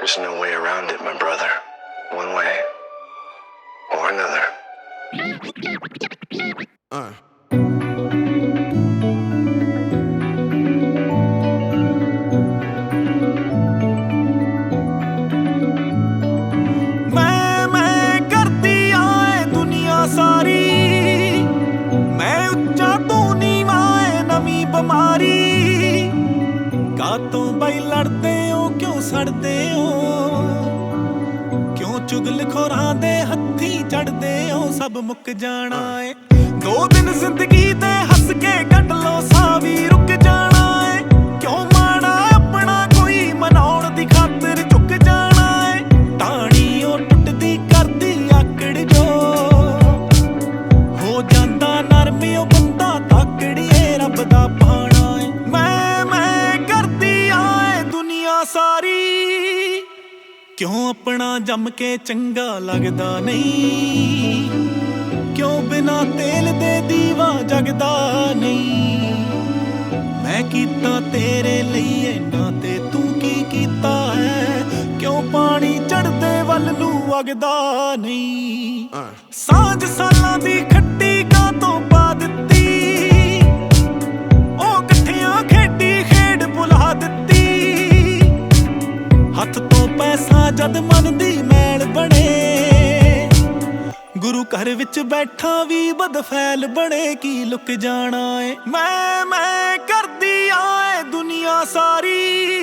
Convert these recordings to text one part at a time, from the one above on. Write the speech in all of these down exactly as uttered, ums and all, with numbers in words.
There's no way around it, my brother. One way or another. Uh. मैं मैं करती आए दुनिया सारी, मैं उच्चा तू नीवा है नवी बीमारी। कातों बाई लड़दे हो क्यों सड़दे हो, क्यों चुगलखोरां दे हत्थी चढ़दे हो। सब मुक जाना है दो दिन जिंदगी दे, हस के कट लो सा भी रुक जाना है। क्यों माड़ा अपना कोई मनाउण दी खातिर झुक जाना है। टाणी ओ टुटदी करदी आकड़ जो, हो जांदा नरम ओ बंदा ताकड़िए रब दा पाना है। मैं मैं करदी आए दुनिया सारी, क्यों अपना जम के चंगा लगदा नहीं। क्यों बिना तेल दे दीवा जगदा नहीं। मैं कीता तेरे लिए ना ते तू की कीता है। क्यों पानी चढ़दे वल नू वगदा नहीं। सांझ सालां दी खट्टी कातों पा दित्ती, ओ कट्ठियां खेडी खेड भुला दित्ती। हथ तो पैसा जद मन दी मैल बने, गुरु घर विच बैठा भी बदफैल बने। की लुक जाना है। मैं मैं करदी आए दुनिया सारी।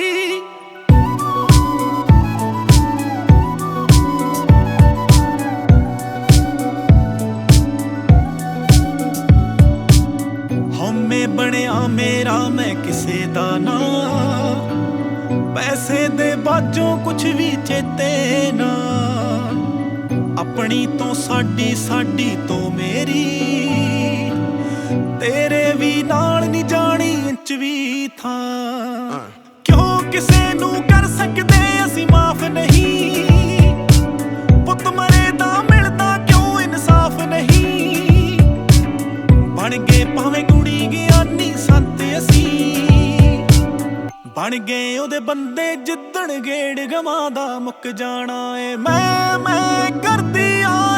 हमें बनिया मेरा मैं किसे दा ना, पैसे दे बाजों कुछ भी चेते ना। अपनी तो साडी साडी तो मेरी, तेरे भी नाल नहीं जानी इंच भी था। क्यों किसे नू कर सकदे असी माफ नहीं। पुत मरे दा मिलदा क्यों इंसाफ नहीं। बन गए भावें गुणी ज्ञानी संत असी, बन गए ओदे बंदे जिद्दण गेड़ गवां दा मुक जाना है। मैं मैं करदी आ